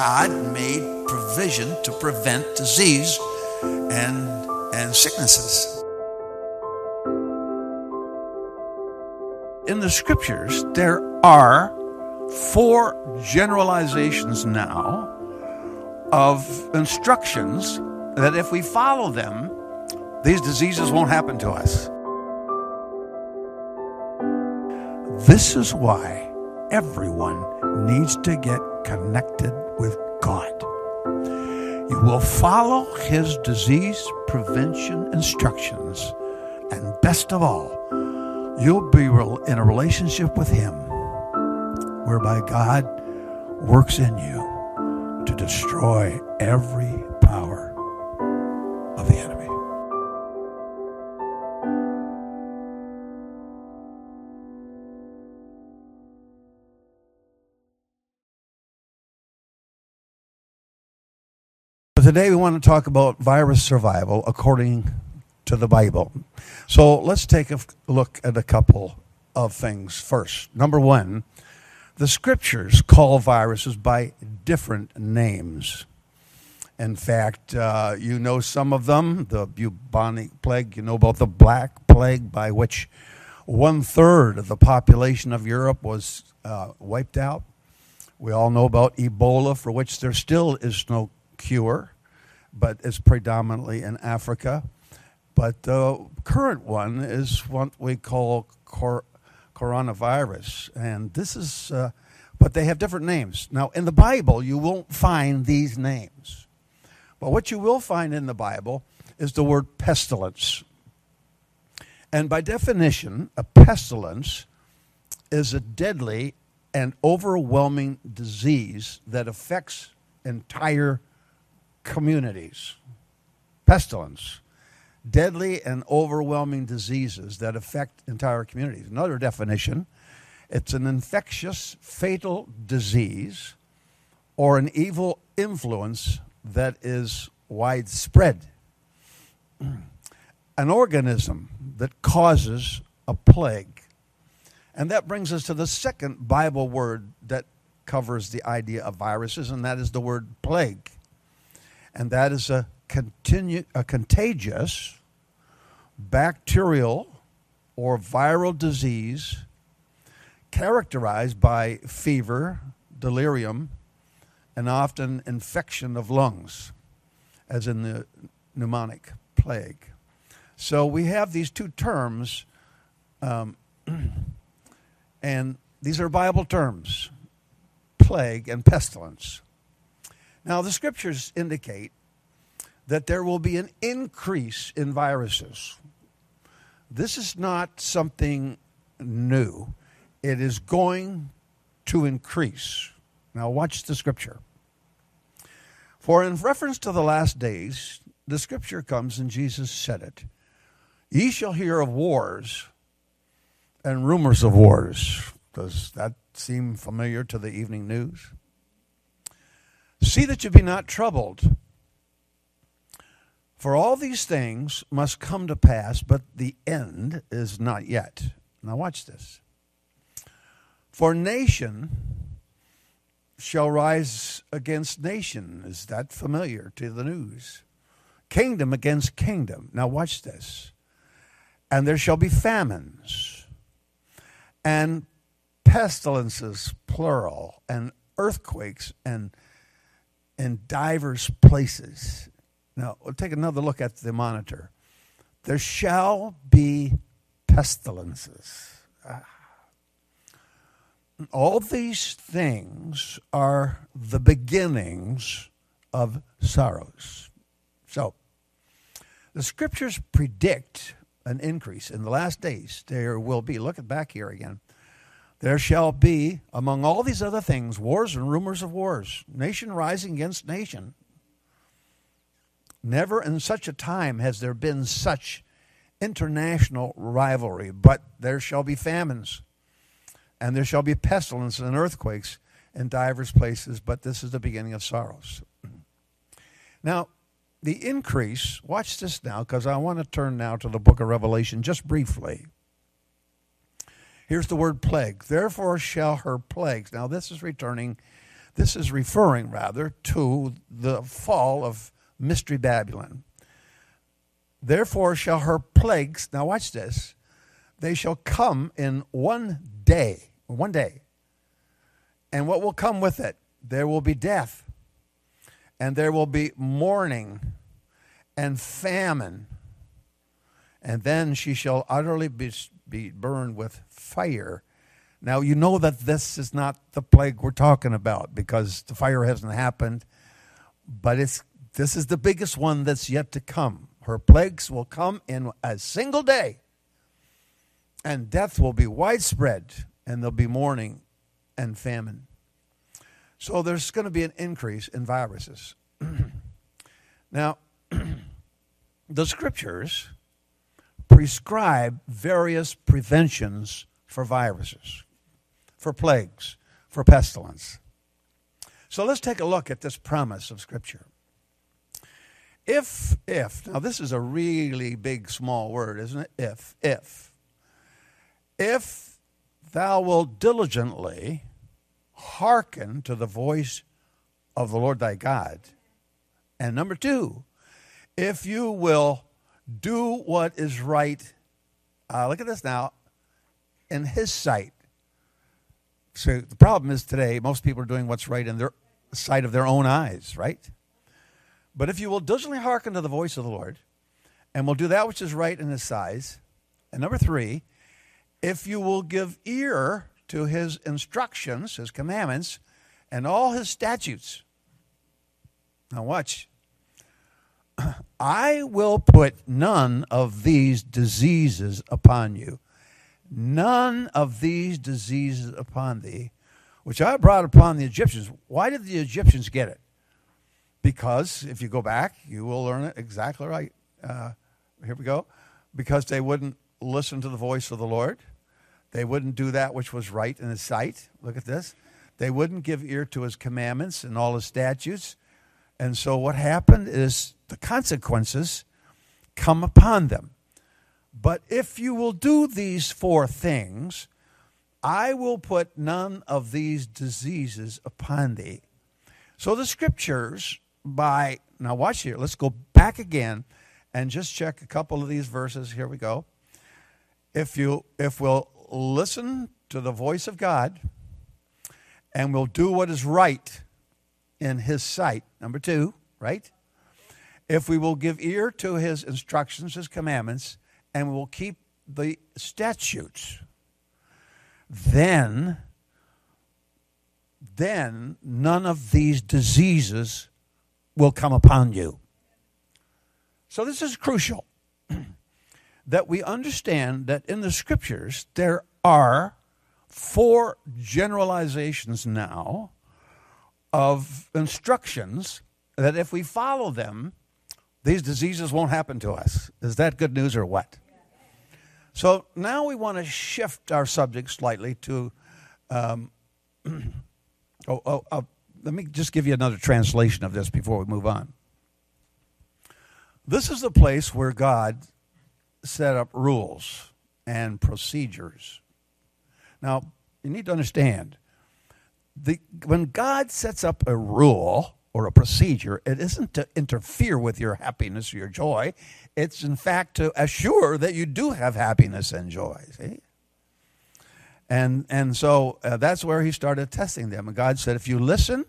God made provision to prevent disease and sicknesses. In the scriptures, there are 4 generalizations now of instructions that if we follow them, these diseases won't happen to us. This is why everyone needs to get connected with God. You will follow his disease prevention instructions, and best of all, you'll be in a relationship with him whereby God works in you to destroy every power of the enemy. Today we want to talk about virus survival according to the Bible. So let's take a look at a couple of things first. Number 1, the scriptures call viruses by different names. In fact, you know some of them. The bubonic plague, you know about the Black Plague, by which 1/3 of the population of Europe was wiped out. We all know about Ebola, for which there still is no cure, but it's predominantly in Africa. But the current one is what we call coronavirus, and this is, but they have different names. Now, in the Bible, you won't find these names. But what you will find in the Bible is the word pestilence. And by definition, a pestilence is a deadly and overwhelming disease that affects entire communities. Pestilence. Deadly and overwhelming diseases that affect entire communities. Another definition, it's an infectious, fatal disease or an evil influence that is widespread. An organism that causes a plague. And that brings us to the second Bible word that covers the idea of viruses, and that is the word plague. And that is a contagious, bacterial, or viral disease characterized by fever, delirium, and often infection of lungs, as in the pneumonic plague. So we have these two terms, and these are Bible terms, plague and pestilence. Now, the scriptures indicate that there will be an increase in viruses. This is not something new. It is going to increase. Now, watch the scripture. For in reference to the last days, the scripture comes, and Jesus said it. Ye shall hear of wars and rumors of wars. Does that seem familiar to the evening news? See that you be not troubled. For all these things must come to pass, but the end is not yet. Now watch this. For nation shall rise against nation. Is that familiar to the news? Kingdom against kingdom. Now watch this. And there shall be famines and pestilences, plural, and earthquakes and in divers places. Now, we'll take another look at the monitor. There shall be pestilences. All these things are the beginnings of sorrows. So, the scriptures predict an increase. In the last days, there will be, look back here again, there shall be, among all these other things, wars and rumors of wars, nation rising against nation. Never in such a time has there been such international rivalry, but there shall be famines, and there shall be pestilence and earthquakes in divers places, but this is the beginning of sorrows. Now, the increase, watch this now, because I want to turn now to the book of Revelation just briefly. Here's the word plague. Therefore shall her plagues. Now, this is returning This is referring, rather, to the fall of Mystery Babylon. Therefore shall her plagues, now watch this, they shall come in one day. One day. And what will come with it? There will be death, and there will be mourning and famine, and then she shall utterly be burned with fire. Now, you know that this is not the plague we're talking about because the fire hasn't happened, but this is the biggest one that's yet to come. Her plagues will come in a single day, and death will be widespread, and there'll be mourning and famine. So there's going to be an increase in viruses. Now, the scriptures prescribe various preventions for viruses, for plagues, for pestilence. So let's take a look at this promise of Scripture. If, now this is a really big, small word, isn't it? If thou wilt diligently hearken to the voice of the Lord thy God. And number 2, if you will do what is right, look at this now, in his sight. So the problem is today, most people are doing what's right in their sight of their own eyes, right? But if you will diligently hearken to the voice of the Lord, and will do that which is right in his sight, and number 3, if you will give ear to his instructions, his commandments, and all his statutes. Now watch. I will put none of these diseases upon you. None of these diseases upon thee, which I brought upon the Egyptians. Why did the Egyptians get it? Because, if you go back, you will learn it exactly right. Here we go. Because they wouldn't listen to the voice of the Lord. They wouldn't do that which was right in his sight. Look at this. They wouldn't give ear to his commandments and all his statutes. And so what happened is the consequences come upon them. But if you will do these 4 things, I will put none of these diseases upon thee. So the scriptures now watch here. Let's go back again and just check a couple of these verses. Here we go. If we'll listen to the voice of God and we'll do what is right in his sight, number 2, right? If we will give ear to his instructions, his commandments, and we will keep the statutes, then none of these diseases will come upon you. So this is crucial, that we understand that in the scriptures there are 4 generalizations now of instructions that if we follow them, these diseases won't happen to us. Is that good news or what? So now we want to shift our subject slightly to, let me just give you another translation of this before we move on. This is the place where God set up rules and procedures. Now, you need to understand, when God sets up a rule or a procedure, it isn't to interfere with your happiness or your joy. It's, in fact, to assure that you do have happiness and joy. See? And so that's where he started testing them. And God said, if you listen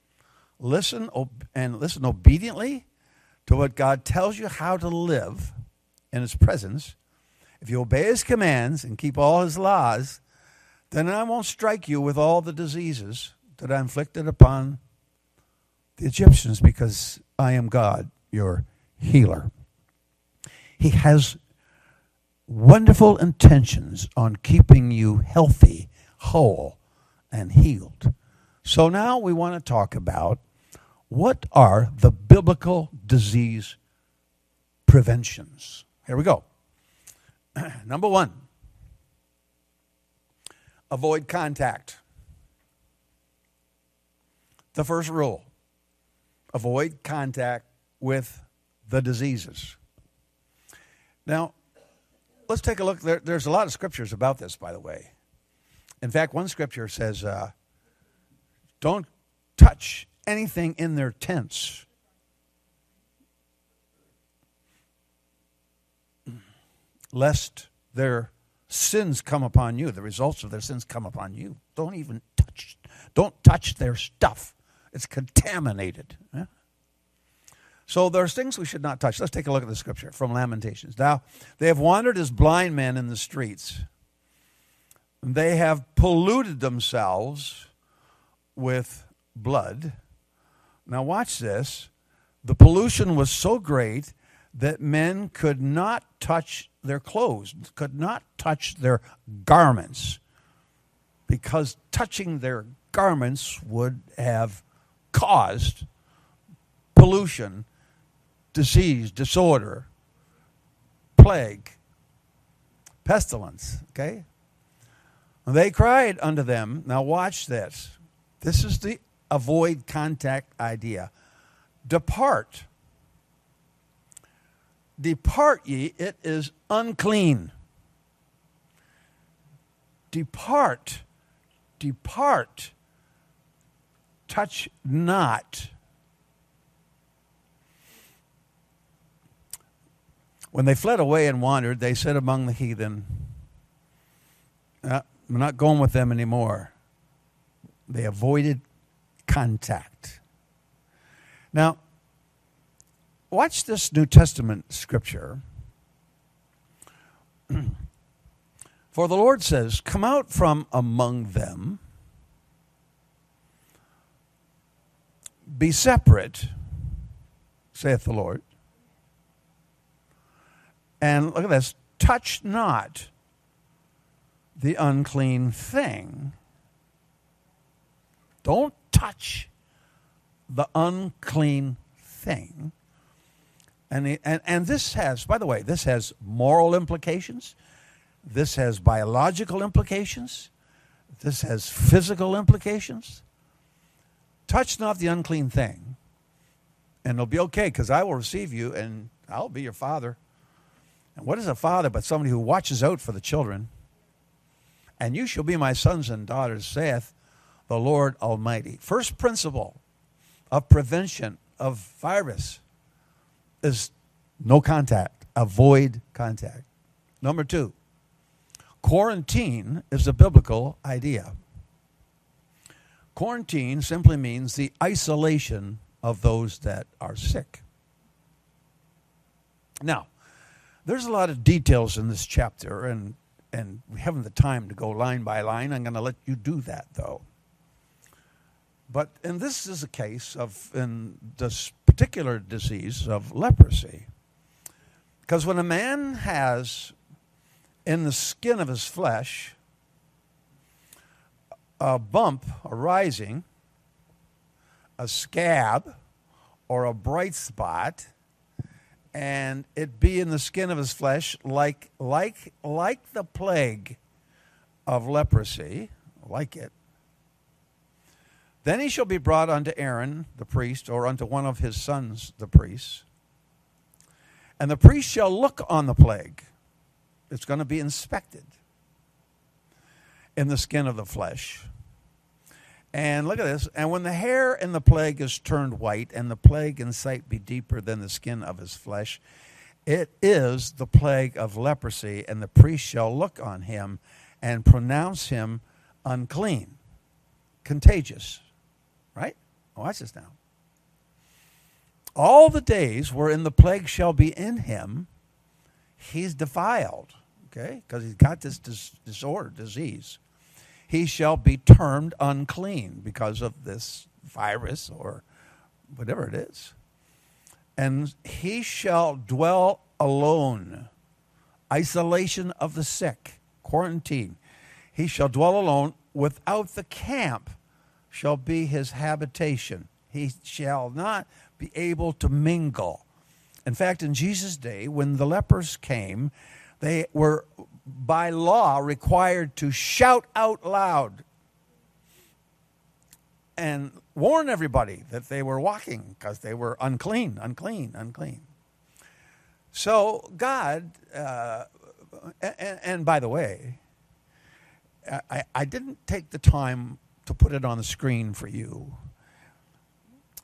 obediently to what God tells you how to live in his presence, if you obey his commands and keep all his laws, then I won't strike you with all the diseases that I inflicted upon the Egyptians, because I am God, your healer. He has wonderful intentions on keeping you healthy, whole, and healed. So now we want to talk about what are the biblical disease preventions. Here we go. Number 1, avoid contact. The first rule. Avoid contact with the diseases. Now, let's take a look. There's a lot of scriptures about this, by the way. In fact, one scripture says, don't touch anything in their tents. Lest their sins come upon you, the results of their sins come upon you. Don't touch their stuff. It's contaminated. Yeah? So there's things we should not touch. Let's take a look at the scripture from Lamentations. Now, they have wandered as blind men in the streets. They have polluted themselves with blood. Now watch this. The pollution was so great that men could not touch their clothes, could not touch their garments, because touching their garments would have caused pollution, disease, disorder, plague, pestilence, okay? They cried unto them. Now watch this. This is the avoid contact idea. Depart. Depart ye, it is unclean. Depart. Depart. Touch not. When they fled away and wandered, they said among the heathen, we're not going with them anymore. They avoided contact. Now, watch this New Testament scripture. For the Lord says, come out from among them, be separate, saith the Lord. And look at this, touch not the unclean thing. Don't touch the unclean thing. And this has, by the way, this has moral implications. This has biological implications. This has physical implications. Touch not the unclean thing, and it'll be okay, because I will receive you, and I'll be your father. And what is a father but somebody who watches out for the children? And you shall be my sons and daughters, saith the Lord Almighty. First principle of prevention of virus is no contact. Avoid contact. Number 2, quarantine is a biblical idea. Quarantine simply means the isolation of those that are sick. Now, there's a lot of details in this chapter, and we haven't the time to go line by line. I'm going to let you do that, though. But and this is a case of, in this particular disease, of leprosy. Because when a man has in the skin of his flesh a bump arising, a scab, or a bright spot, and it be in the skin of his flesh like the plague of leprosy, like it, then he shall be brought unto Aaron the priest, or unto one of his sons the priests. And the priest shall look on the plague. It's going to be inspected in the skin of the flesh. And look at this. And when the hair in the plague is turned white, and the plague in sight be deeper than the skin of his flesh, it is the plague of leprosy, and the priest shall look on him and pronounce him unclean, contagious. Right? Watch this now. All the days wherein the plague shall be in him, he's defiled, okay? Because he's got this disorder, disease. He shall be termed unclean because of this virus or whatever it is. And he shall dwell alone. Isolation of the sick, quarantine. He shall dwell alone. Without the camp shall be his habitation. He shall not be able to mingle. In fact, in Jesus' day, when the lepers came, they were by law required to shout out loud and warn everybody that they were walking because they were unclean, unclean, unclean. So God, and by the way, I didn't take the time to put it on the screen for you,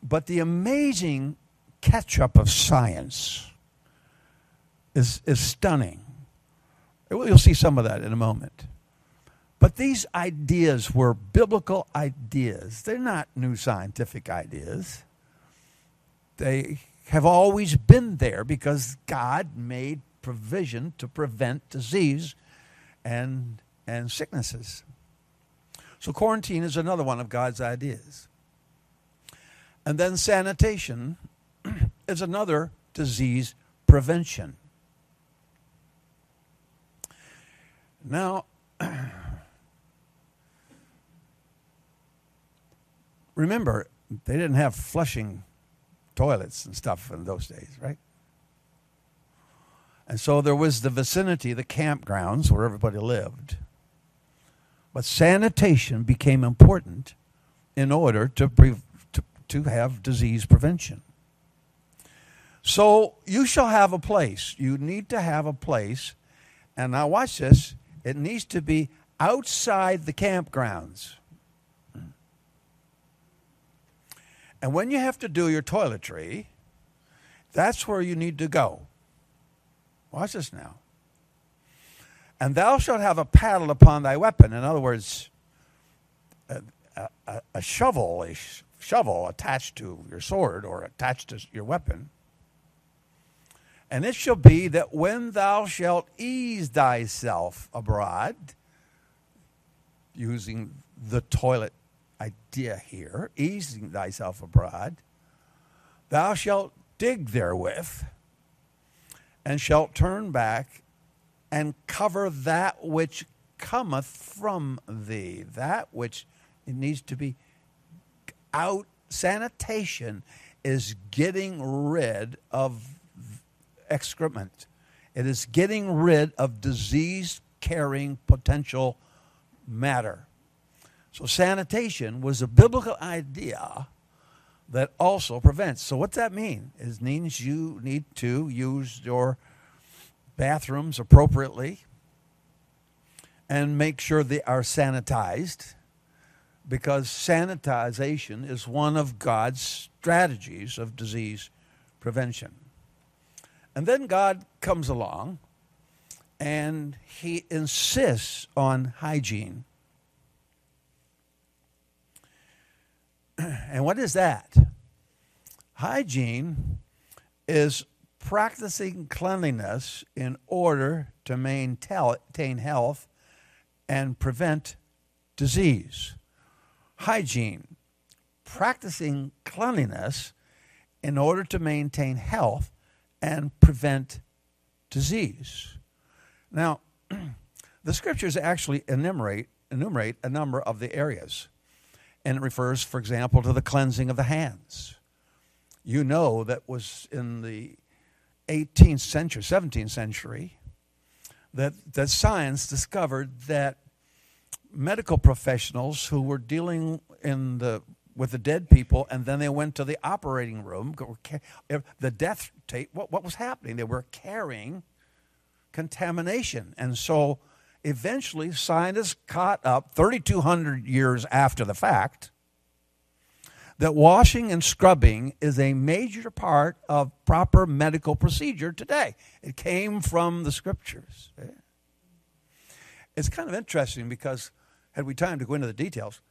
But the amazing catch-up of science is stunning. You'll see some of that in a moment. But these ideas were biblical ideas. They're not new scientific ideas. They have always been there because God made provision to prevent disease and sicknesses. So quarantine is another one of God's ideas. And then sanitation is another disease prevention. Now, remember, they didn't have flushing toilets and stuff in those days, right? And so there was the vicinity, the campgrounds where everybody lived. But sanitation became important in order to have disease prevention. So you shall have a place. You need to have a place. And now watch this. It needs to be outside the campgrounds. And when you have to do your toiletry, that's where you need to go. Watch this now. And thou shalt have a paddle upon thy weapon. In other words, a shovel attached to your sword or attached to your weapon. And it shall be that when thou shalt ease thyself abroad, using the toilet idea here, easing thyself abroad, thou shalt dig therewith, and shalt turn back, and cover that which cometh from thee. That which it needs to be out. Sanitation is getting rid of excrement. It is getting rid of disease-carrying potential matter. So sanitation was a biblical idea that also prevents. So what's that mean? It means you need to use your bathrooms appropriately and make sure they are sanitized, because sanitization is one of God's strategies of disease prevention. And then God comes along and he insists on hygiene. And what is that? Hygiene is practicing cleanliness in order to maintain health and prevent disease. Hygiene, practicing cleanliness in order to maintain health and prevent disease. Now, the scriptures actually enumerate a number of the areas. And it refers, for example, to the cleansing of the hands. You know that was in the 18th century, 17th century, that science discovered that medical professionals who were dealing with the dead people, and then they went to the operating room, the death tape, what was happening? They were carrying contamination. And so eventually scientists caught up 3,200 years after the fact that washing and scrubbing is a major part of proper medical procedure today. It came from the scriptures. It's kind of interesting because, had we time to go into the details,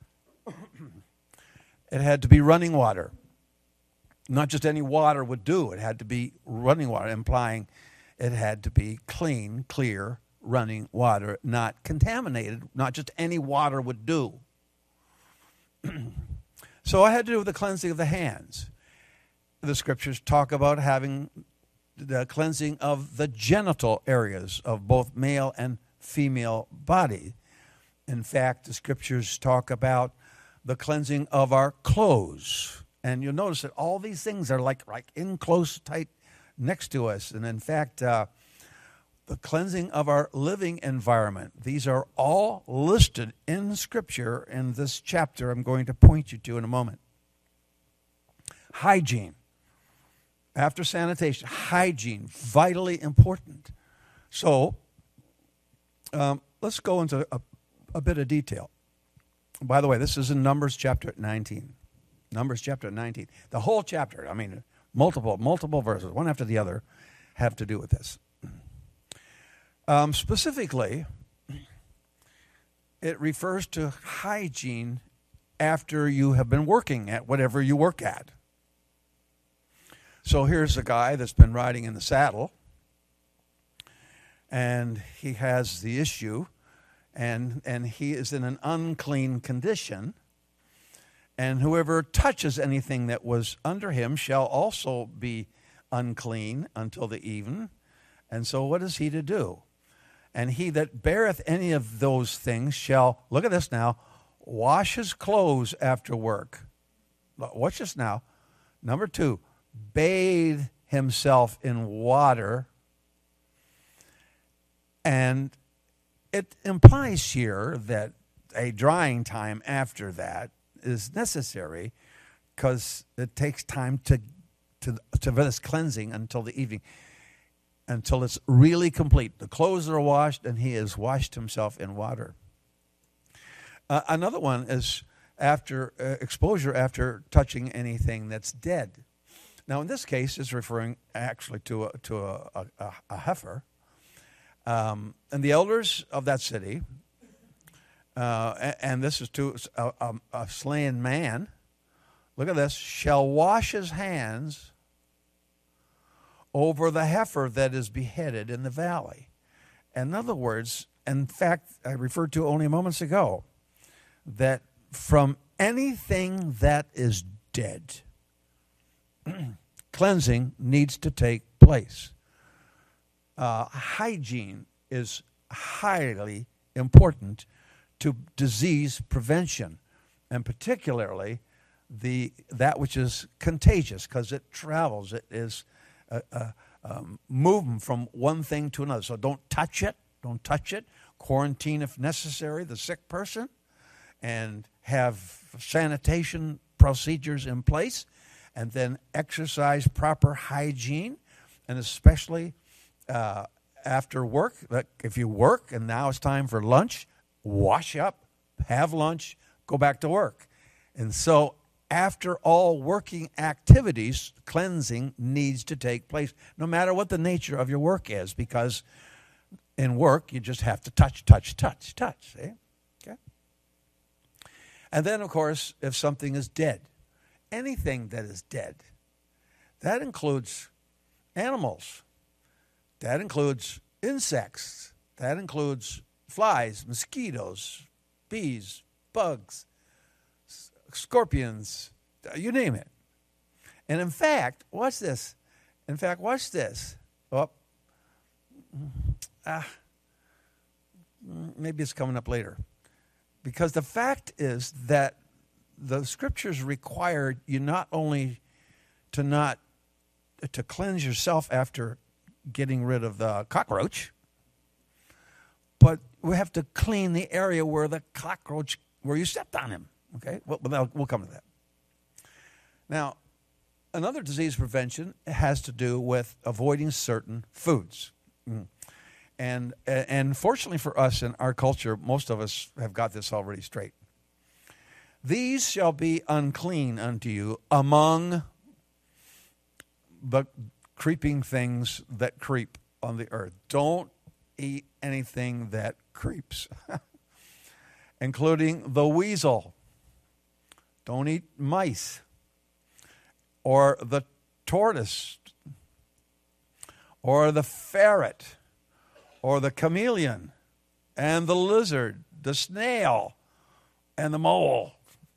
it had to be running water. Not just any water would do. It had to be running water, implying it had to be clean, clear, running water, not contaminated. Not just any water would do. So I had to do with the cleansing of the hands. The scriptures talk about having the cleansing of the genital areas of both male and female body. In fact, the scriptures talk about the cleansing of our clothes. And you'll notice that all these things are like in close, tight next to us. And in fact, the cleansing of our living environment. These are all listed in Scripture in this chapter I'm going to point you to in a moment. Hygiene. After sanitation, hygiene, vitally important. So, let's go into a bit of detail. By the way, this is in Numbers chapter 19. Numbers chapter 19. The whole chapter, I mean, multiple verses, one after the other, have to do with this. Specifically, it refers to hygiene after you have been working at whatever you work at. So here's a guy that's been riding in the saddle, and he has the issue, and he is in an unclean condition, and whoever touches anything that was under him shall also be unclean until the even. And so what is he to do? And he that beareth any of those things shall, look at this now, wash his clothes after work. Watch this now. Number 2, bathe himself in water. And it implies here that a drying time after that is necessary because it takes time to this cleansing until the evening, until it's really complete. The clothes are washed and he has washed himself in water. Another one is after exposure after touching anything that's dead. Now, in this case, it's referring actually to a heifer. And the elders of that city, and this is to a slain man, look at this, shall wash his hands over the heifer that is beheaded in the valley. In other words, in fact, I referred to only moments ago, that from anything that is dead, cleansing needs to take place. Hygiene is highly important to disease prevention, and particularly that which is contagious, because it travels. It is moving from one thing to another. So don't touch it. Don't touch it. Quarantine if necessary the sick person, and have sanitation procedures in place, and then exercise proper hygiene, and especially after work. Like if you work and now it's time for lunch, wash up, have lunch, go back to work. And so after all working activities, cleansing needs to take place, no matter what the nature of your work is, because in work you just have to touch. See? Okay. And then, of course, if something is dead, anything that is dead, that includes animals, that includes insects, that includes flies, mosquitoes, bees, bugs, scorpions, you name it. And in fact, watch this. Oh, maybe it's coming up later. Because the fact is that the scriptures require you not only to cleanse yourself after getting rid of the cockroach, but we have to clean the area where you stepped on him. Okay, we'll come to that. Now, another disease prevention has to do with avoiding certain foods. And fortunately for us in our culture, most of us have got this already straight. These shall be unclean unto you among the creeping things that creep on the earth. Don't eat anything that creeps, including the weasel. Don't eat mice or the tortoise or the ferret or the chameleon and the lizard, the snail and the mole.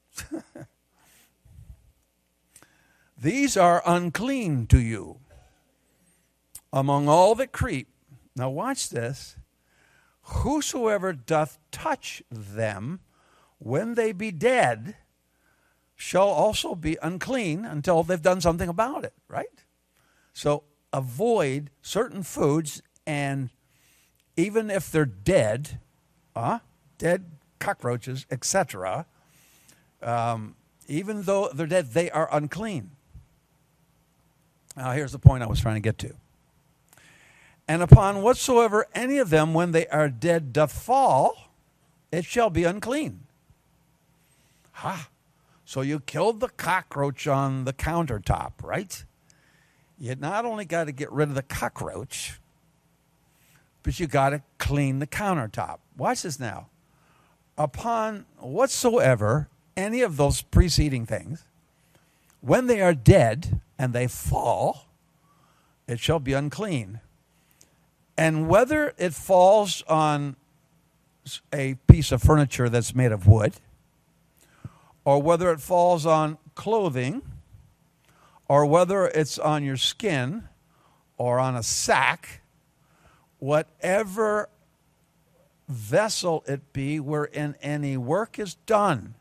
These are unclean to you among all that creep. Now watch this. Whosoever doth touch them when they be dead shall also be unclean until they've done something about it, right? So avoid certain foods, and even if they're dead cockroaches, etc., even though they're dead, they are unclean. Now here's the point I was trying to get to. And upon whatsoever any of them, when they are dead, doth fall, it shall be unclean. So you killed the cockroach on the countertop, right? You not only got to get rid of the cockroach, but you got to clean the countertop. Watch this now. Upon whatsoever any of those preceding things, when they are dead and they fall, it shall be unclean. And whether it falls on a piece of furniture that's made of wood, or whether it falls on clothing, or whether it's on your skin, or on a sack, whatever vessel it be wherein any work is done,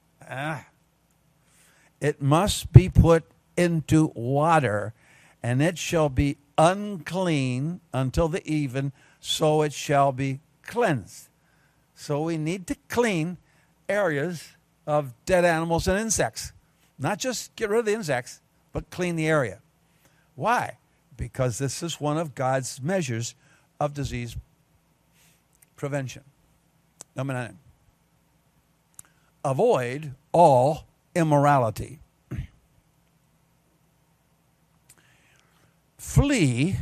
it must be put into water, and it shall be unclean until the even, so it shall be cleansed. So we need to clean areas of dead animals and insects. Not just get rid of the insects, but clean the area. Why? Because this is one of God's measures of disease prevention. Number 9. Avoid all immorality. Flee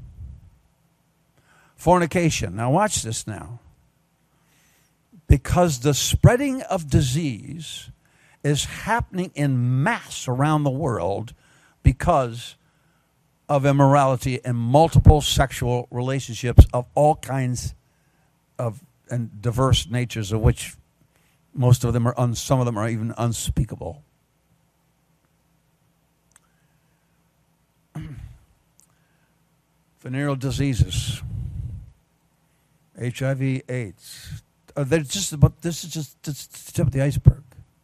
fornication. Now watch this now. Because the spreading of disease is happening in mass around the world because of immorality and multiple sexual relationships of all kinds of and diverse natures, of which most of them are some of them are even unspeakable. Venereal diseases, HIV, AIDS. This is just the tip of the iceberg.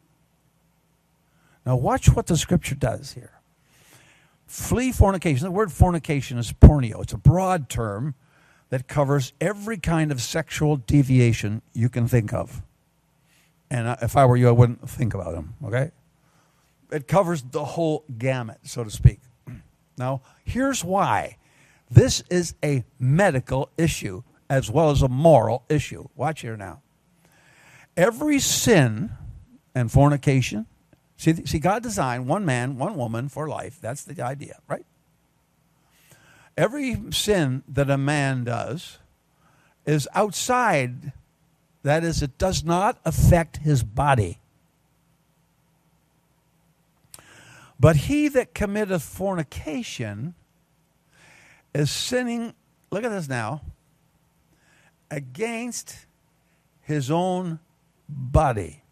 Now watch what the scripture does here. Flee fornication. The word fornication is porneo. It's a broad term that covers every kind of sexual deviation you can think of. And if I were you, I wouldn't think about them, okay? It covers the whole gamut, so to speak. Now, here's why. This is a medical issue as well as a moral issue. Watch here now. Every sin and fornication, see, God designed one man, one woman for life. That's the idea, right? Every sin that a man does is outside. That is, it does not affect his body. But he that committeth fornication is sinning, look at this now, against his own body.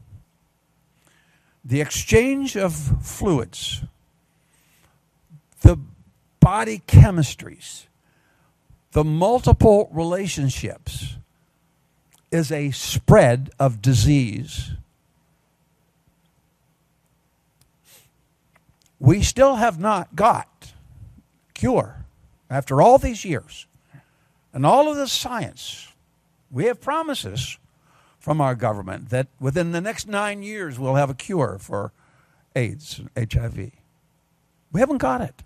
The exchange of fluids, the body chemistries, the multiple relationships is a spread of disease. We still have not got cure after all these years and all of this science. We have promises from our government that within the next 9 years we'll have a cure for AIDS and HIV. We haven't got it.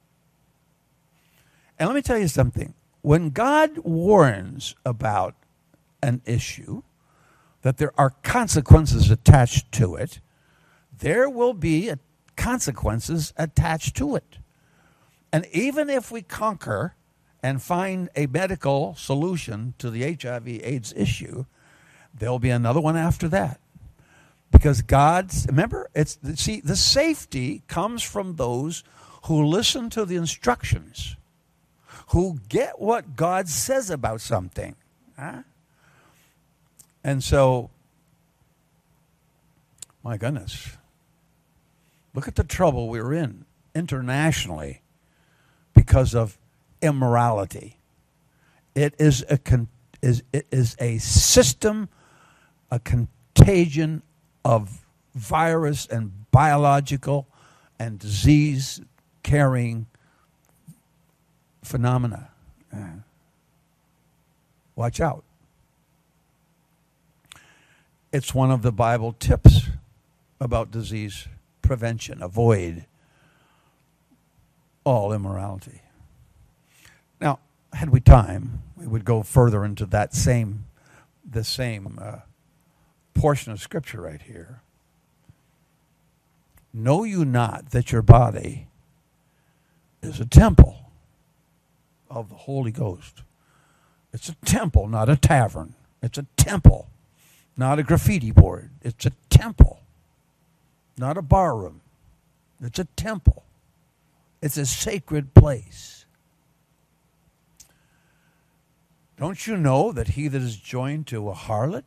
And let me tell you something. When God warns about an issue, that there are consequences attached to it, there will be consequences attached to it. And even if we conquer and find a medical solution to the HIV/AIDS issue, there'll be another one after that. Because remember, the safety comes from those who listen to the instructions, who get what God says about something. Huh? And so, my goodness, look at the trouble we're in internationally because of immorality. It is a system, a contagion of virus and biological and disease-carrying phenomena. Watch out. It's one of the Bible tips about disease prevention. Avoid all immorality. Now, had we time, we would go further into the same portion of Scripture right here. Know you not that your body is a temple of the Holy Ghost? It's a temple, not a tavern. It's a temple, not a graffiti board. It's a temple, not a bar room. It's a temple. It's a sacred place. Don't you know that he that is joined to a harlot?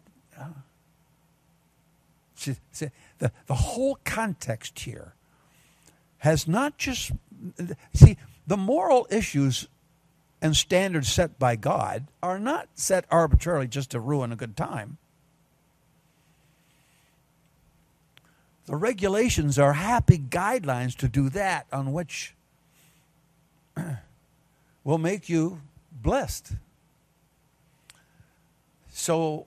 See, the whole context here has not just... See, the moral issues and standards set by God are not set arbitrarily just to ruin a good time. The regulations are happy guidelines to do that on which will make you blessed. So,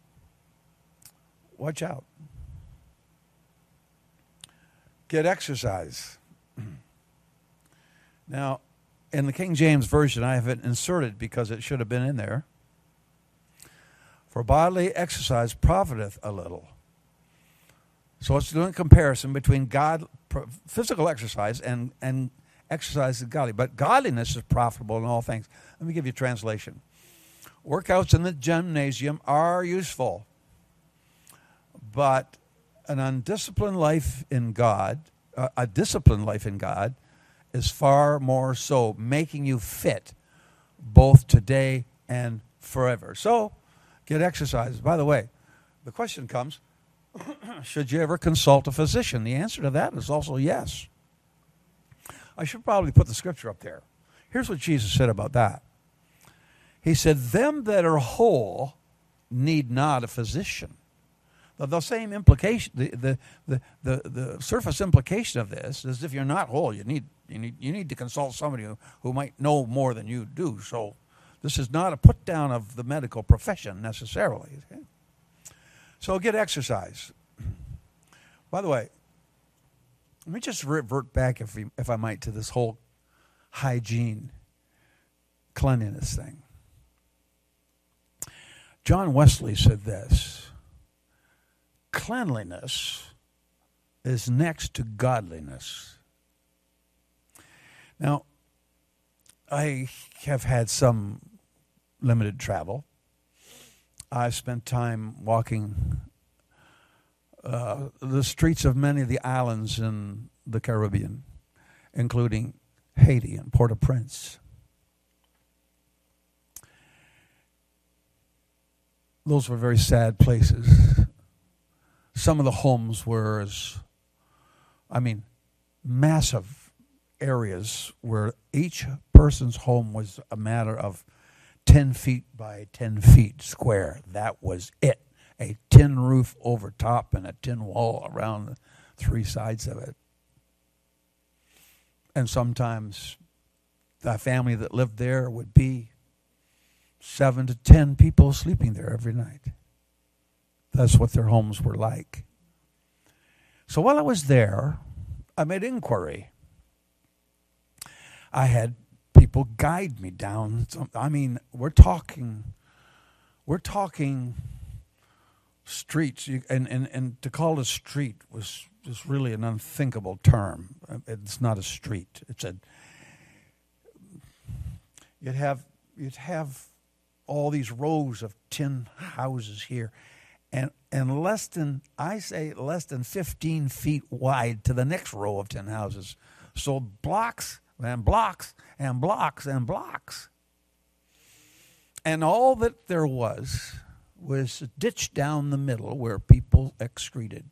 watch out. Get exercise. Now, in the King James Version, I have it inserted because it should have been in there. For bodily exercise profiteth a little. So it's doing a comparison between physical exercise and exercise is godly. But godliness is profitable in all things. Let me give you a translation. Workouts in the gymnasium are useful, but an undisciplined life in God, a disciplined life in God, is far more so, making you fit both today and forever. So, get exercise. By the way, the question comes, should you ever consult a physician? The answer to that is also yes. I should probably put the scripture up there. Here's what Jesus said about that. He said, them that are whole need not a physician. The same implication, the surface implication of this is if you're not whole, you need to consult somebody who might know more than you do. So this is not a put down of the medical profession necessarily. Okay? So get exercise. By the way, let me just revert back, if I might, to this whole hygiene, cleanliness thing. John Wesley said this: cleanliness is next to godliness. Now, I have had some limited travel. I've spent time walking the streets of many of the islands in the Caribbean, including Haiti and Port-au-Prince. Those were very sad places. Some of the homes were massive areas where each person's home was a matter of 10 feet by 10 feet square. That was it. A tin roof over top and a tin wall around the three sides of it. And sometimes the family that lived there would be 7 to 10 people sleeping there every night. That's what their homes were like. So while I was there, I made inquiry. I had people guide me down. We're talking streets, and to call it a street was just really an unthinkable term. It's not a street. You'd have all these rows of tin houses here, and less than 15 feet wide to the next row of tin houses. So blocks and blocks and blocks and blocks. And all that there was a ditch down the middle where people excreted.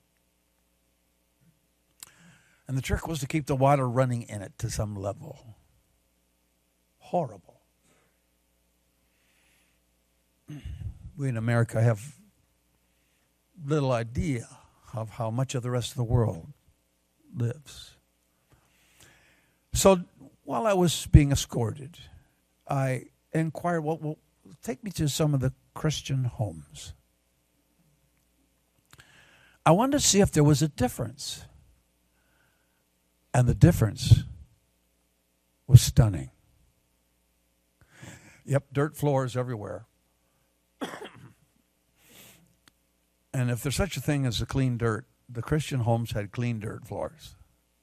And the trick was to keep the water running in it to some level. Horrible. We in America have little idea of how much of the rest of the world lives. So while I was being escorted, I inquired, well, take me to some of the Christian homes. I wanted to see if there was a difference. And the difference was stunning. Yep, dirt floors everywhere. And if there's such a thing as a clean dirt, the Christian homes had clean dirt floors.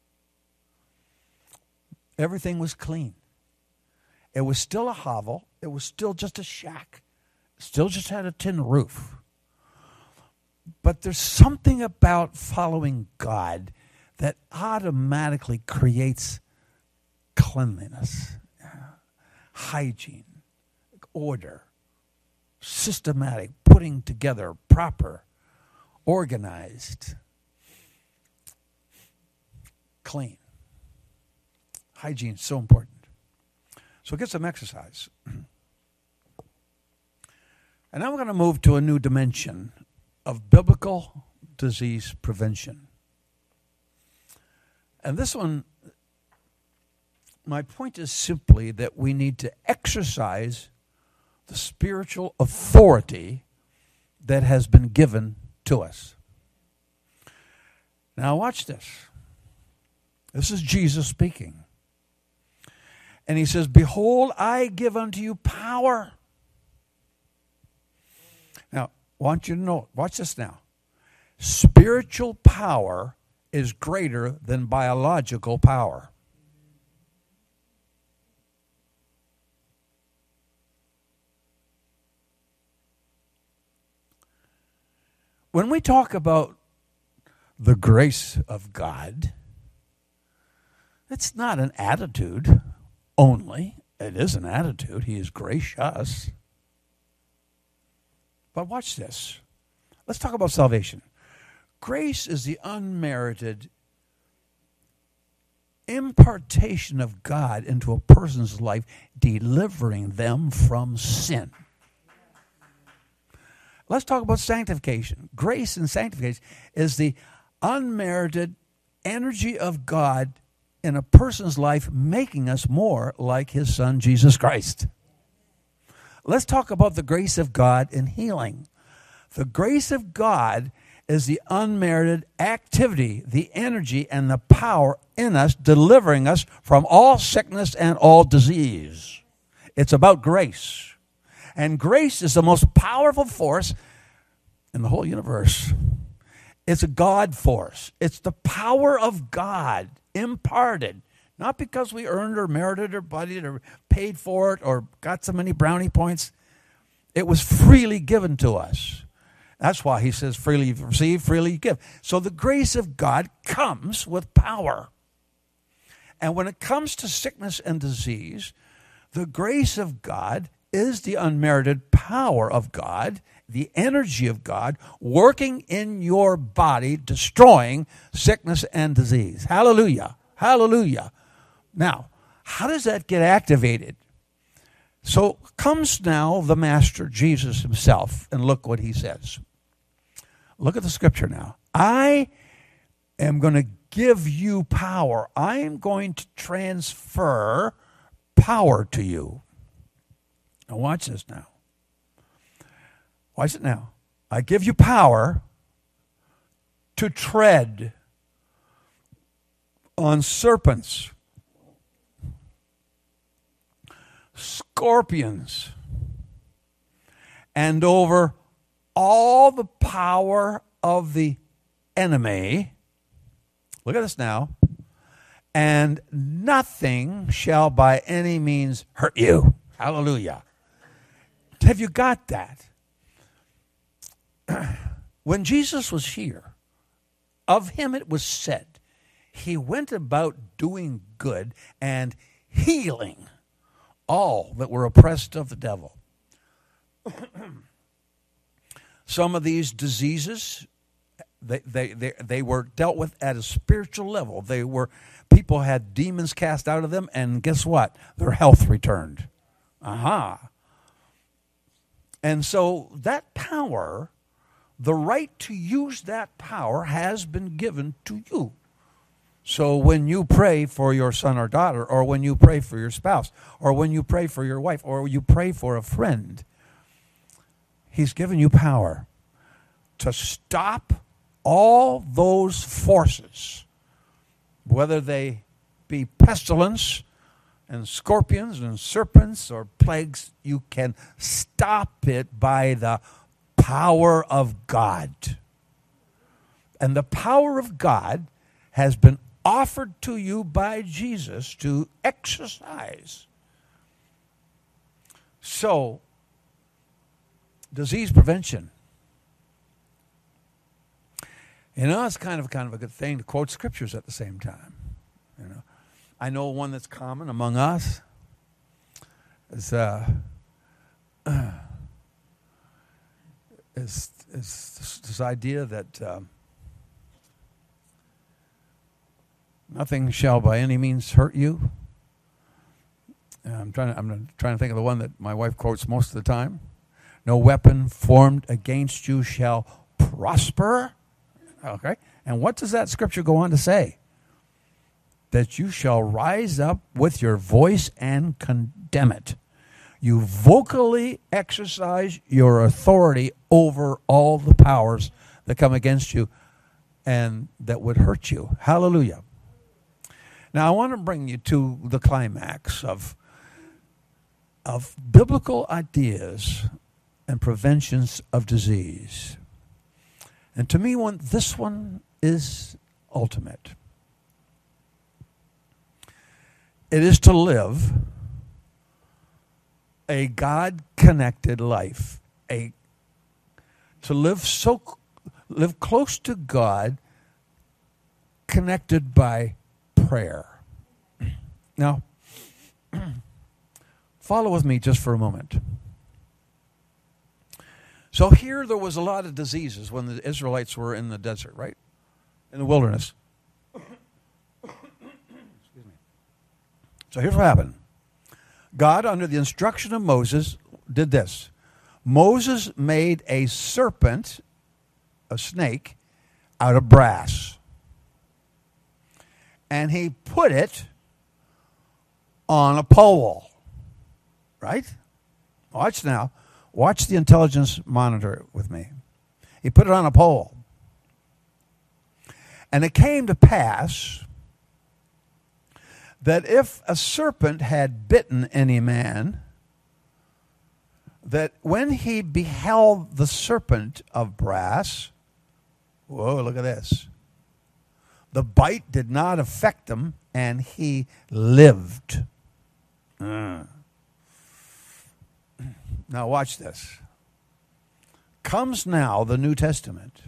Everything was clean. It was still a hovel. It was still just a shack. Still just had a tin roof. But there's something about following God that automatically creates cleanliness, hygiene, order, systematic, putting together, proper, organized, clean. Hygiene is so important. So get some exercise. And now we're going to move to a new dimension of biblical disease prevention. And this one, my point is simply that we need to exercise the spiritual authority that has been given to us. Now watch this. This is Jesus speaking. And he says, "Behold, I give unto you power." Now, I want you to know, watch this now. Spiritual power is greater than biological power. When we talk about the grace of God, it's not an attitude only. It is an attitude. He is gracious. But watch this. Let's talk about salvation. Grace is the unmerited impartation of God into a person's life, delivering them from sin. Let's talk about sanctification. Grace and sanctification is the unmerited energy of God in a person's life, making us more like his Son, Jesus Christ. Let's talk about the grace of God in healing. The grace of God is the unmerited activity, the energy, and the power in us, delivering us from all sickness and all disease. It's about grace. And grace is the most powerful force in the whole universe. It's a God force. It's the power of God imparted. Not because we earned or merited or budgeted or paid for it or got so many brownie points. It was freely given to us. That's why he says, freely receive, freely give. So the grace of God comes with power. And when it comes to sickness and disease, the grace of God is the unmerited power of God, the energy of God working in your body, destroying sickness and disease. Hallelujah. Hallelujah. Now, how does that get activated? So comes now the Master, Jesus himself, and look what he says. Look at the scripture now. I am going to give you power. I am going to transfer power to you. Now watch this now. Watch it now. I give you power to tread on serpents, scorpions, and over all the power of the enemy. Look at this now. And nothing shall by any means hurt you. Hallelujah. Have you got that? When Jesus was here, of him it was said, he went about doing good and healing all that were oppressed of the devil. Some of these diseases, they were dealt with at a spiritual level. People had demons cast out of them, and guess what? Their health returned. Aha. And so that power, the right to use that power has been given to you. So when you pray for your son or daughter, or when you pray for your spouse, or when you pray for your wife, or you pray for a friend, he's given you power to stop all those forces, whether they be pestilence and scorpions and serpents or plagues. You can stop it by the power of God. And the power of God has been offered to you by Jesus to exercise. So, disease prevention. It's kind of a good thing to quote scriptures at the same time. I know one that's common among us is this idea that nothing shall by any means hurt you. I'm trying to think of the one that my wife quotes most of the time. No weapon formed against you shall prosper. Okay. And what does that scripture go on to say? That you shall rise up with your voice and condemn it. You vocally exercise your authority over all the powers that come against you and that would hurt you. Hallelujah. Now, I want to bring you to the climax of biblical ideas and preventions of disease. And to me, this one is ultimate. It is to live a God-connected life, to live close to God, connected by prayer. Now, follow with me just for a moment. So here there was a lot of diseases when the Israelites were in the desert, right? In the wilderness. Excuse me. So here's what happened. God, under the instruction of Moses, did this. Moses made a serpent, a snake, out of brass. And he put it on a pole. Right? Watch now. Watch the intelligence monitor with me. He put it on a pole. And it came to pass that if a serpent had bitten any man, that when he beheld the serpent of brass, whoa, look at this. The bite did not affect him, and he lived. Now watch this. Comes now the New Testament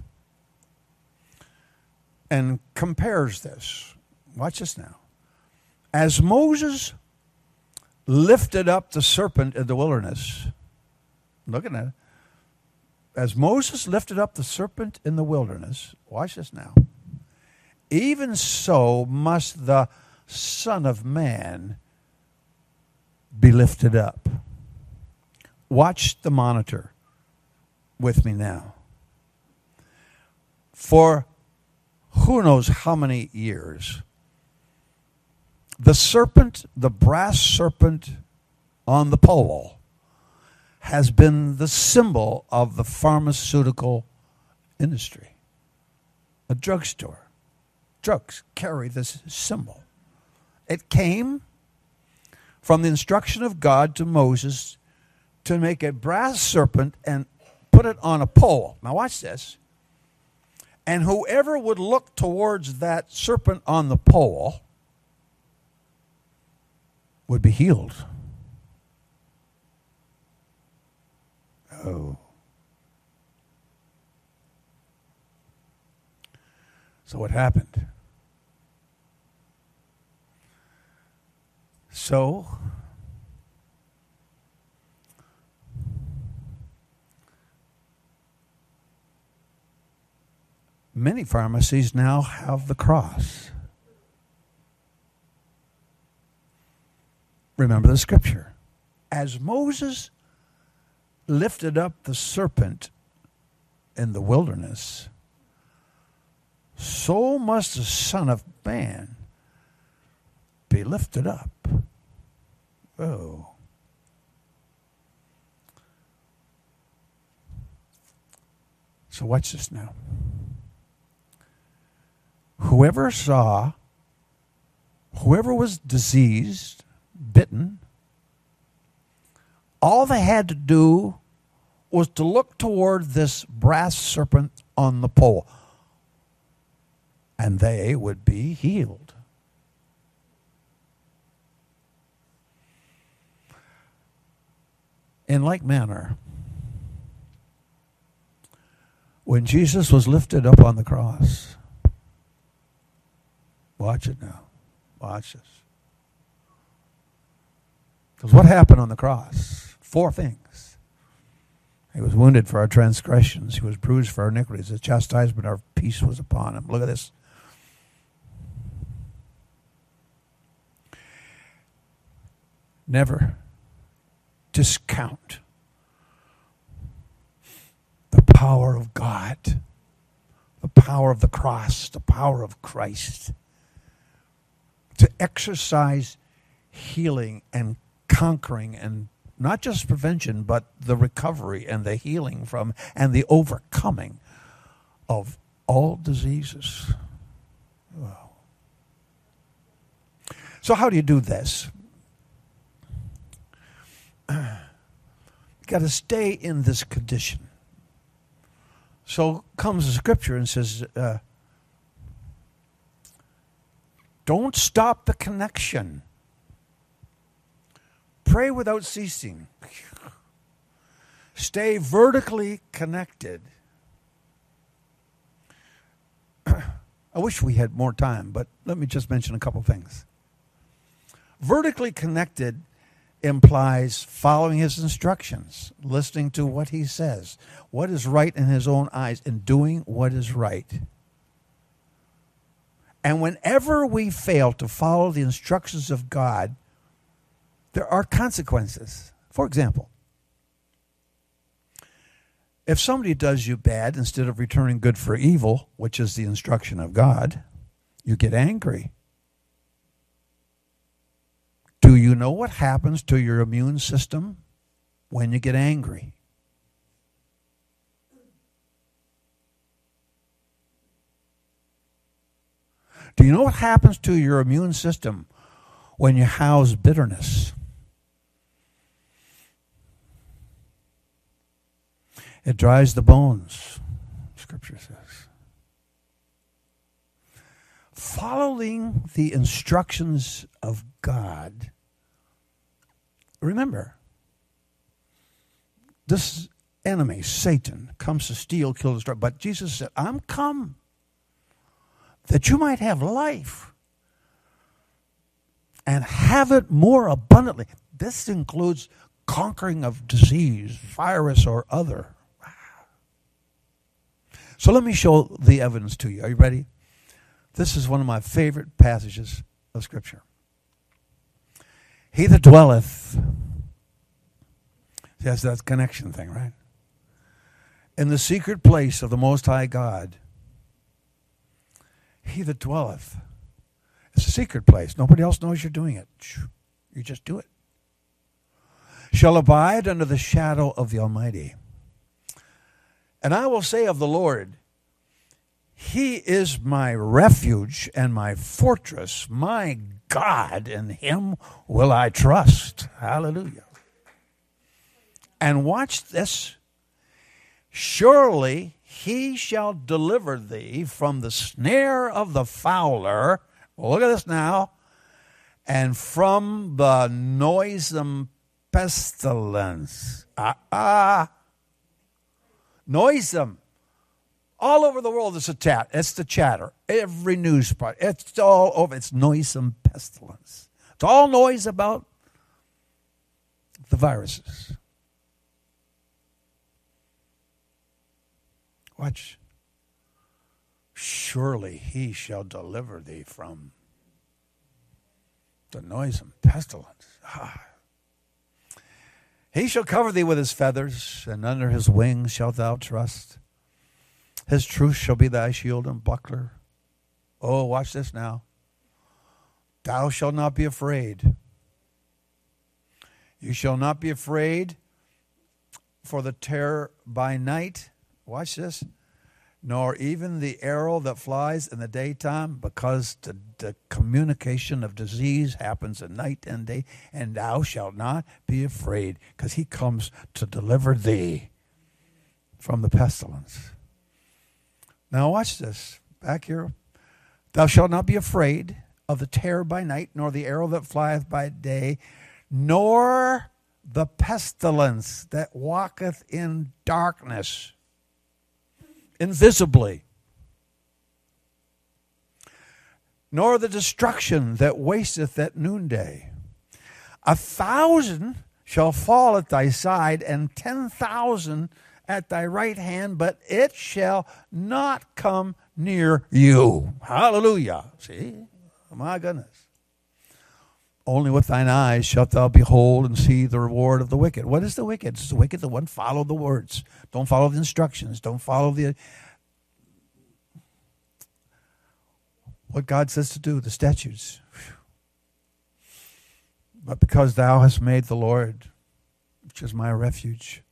and compares this. Watch this now. As Moses lifted up the serpent in the wilderness, look at that. As Moses lifted up the serpent in the wilderness, watch this now. Even so must the Son of Man be lifted up. Watch the monitor with me now. For who knows how many years, the serpent, the brass serpent on the pole, has been the symbol of the pharmaceutical industry. A drugstore. Drugs carry this symbol. It came from the instruction of God to Moses to make a brass serpent and put it on a pole. Now watch this. And whoever would look towards that serpent on the pole would be healed. Oh. So what happened? So many pharmacies now have the cross. Remember the scripture. As Moses lifted up the serpent in the wilderness, so must the Son of Man be lifted up. Oh. So watch this now. Whoever was diseased, bitten, all they had to do was to look toward this brass serpent on the pole. and they would be healed. In like manner, when Jesus was lifted up on the cross, watch it now. Watch this. Because what happened on the cross? 4 things. He was wounded for our transgressions. He was bruised for our iniquities. The chastisement of our peace was upon him. Look at this. Never discount the power of God, the power of the cross, the power of Christ to exercise healing and conquering, and not just prevention, but the recovery and the healing from and the overcoming of all diseases. Wow. So how do you do this? You got to stay in this condition. So comes the scripture and says, don't stop the connection. Pray without ceasing. Stay vertically connected. I wish we had more time, but let me just mention a couple things. Vertically connected implies following his instructions, listening to what he says, what is right in his own eyes, and doing what is right. And whenever we fail to follow the instructions of God, there are consequences. For example, if somebody does you bad, instead of returning good for evil, which is the instruction of God, you get angry. Do you know what happens to your immune system when you get angry? Do you know what happens to your immune system when you house bitterness? It dries the bones, Scripture says. Following the instructions of God. Remember, this enemy, Satan, comes to steal, kill, destroy. But Jesus said, I'm come that you might have life and have it more abundantly. This includes conquering of disease, virus, or other. So let me show the evidence to you. Are you ready? This is one of my favorite passages of Scripture. He that dwelleth, yes, that's connection thing, right? In the secret place of the Most High God, he that dwelleth, it's a secret place. Nobody else knows you're doing it. You just do it. Shall abide under the shadow of the Almighty. And I will say of the Lord, He is my refuge and my fortress, my God, in Him will I trust. Hallelujah. And watch this. Surely He shall deliver thee from the snare of the fowler. Well, look at this now. And from the noisome pestilence. Noisome. All over the world, it's the chatter. Every news part. It's all over. It's noisome pestilence. It's all noise about the viruses. Watch. Surely he shall deliver thee from the noisome pestilence. He shall cover thee with his feathers, and under his wings shalt thou trust. His truth shall be thy shield and buckler. Oh, watch this now. Thou shalt not be afraid. You shall not be afraid for the terror by night. Watch this. Nor even the arrow that flies in the daytime, because the communication of disease happens at night and day. And thou shalt not be afraid, because he comes to deliver thee from the pestilence. Now watch this. Back here. Thou shalt not be afraid of the terror by night, nor the arrow that flieth by day, nor the pestilence that walketh in darkness, invisibly, nor the destruction that wasteth at noonday. 1,000 shall fall at thy side, and 10,000 at thy right hand, but it shall not come near you. Hallelujah. See? My goodness. Only with thine eyes shalt thou behold and see the reward of the wicked. What is the wicked? It's the wicked that won't follow the words. Don't follow the instructions. Don't follow what God says to do, the statutes. But because thou hast made the Lord, which is my refuge,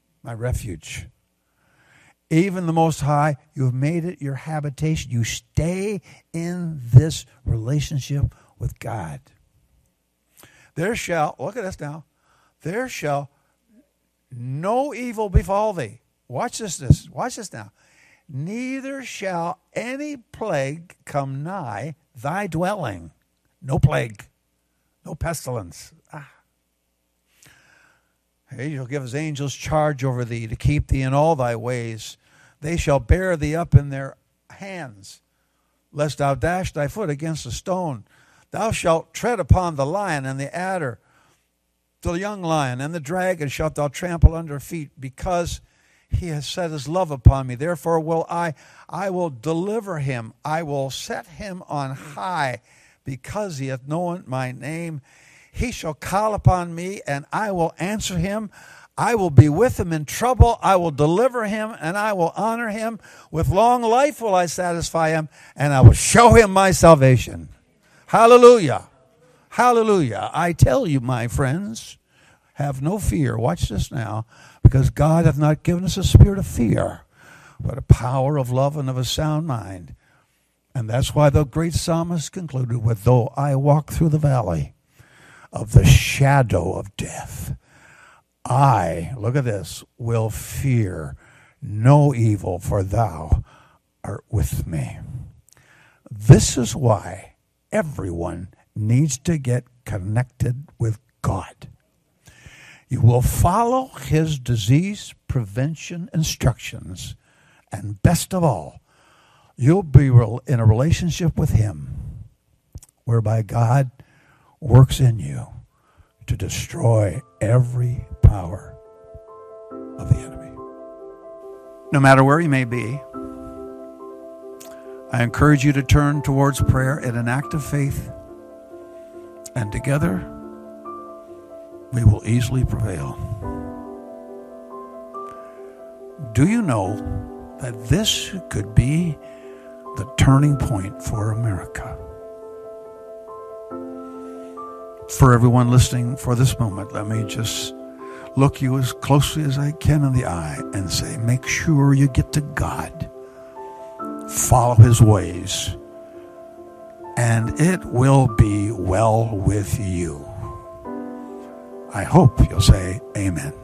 even the Most High, you have made it your habitation. You stay in this relationship with God. There shall, look at this now, there shall no evil befall thee. Watch this now. Neither shall any plague come nigh thy dwelling. No plague, no pestilence. He'll give his angels charge over thee to keep thee in all thy ways. They shall bear thee up in their hands, lest thou dash thy foot against a stone. Thou shalt tread upon the lion and the adder, the young lion and the dragon shalt thou trample under feet, because he has set his love upon me. Therefore will I will deliver him. I will set him on high, because he hath known my name. He shall call upon me, and I will answer him. I will be with him in trouble. I will deliver him, and I will honor him. With long life will I satisfy him, and I will show him my salvation. Hallelujah. Hallelujah. I tell you, my friends, have no fear. Watch this now, because God hath not given us a spirit of fear, but a power of love and of a sound mind. And that's why the great psalmist concluded with, though I walk through the valley of the shadow of death, I, look at this, will fear no evil, for thou art with me. This is why everyone needs to get connected with God. You will follow his disease prevention instructions, and best of all, you'll be in a relationship with him whereby God works in you to destroy every power of the enemy. No matter where you may be, I encourage you to turn towards prayer in an act of faith, and together we will easily prevail. Do you know that this could be the turning point for America? For everyone listening for this moment, let me just look you as closely as I can in the eye and say, make sure you get to God. Follow his ways, and it will be well with you. I hope you'll say amen.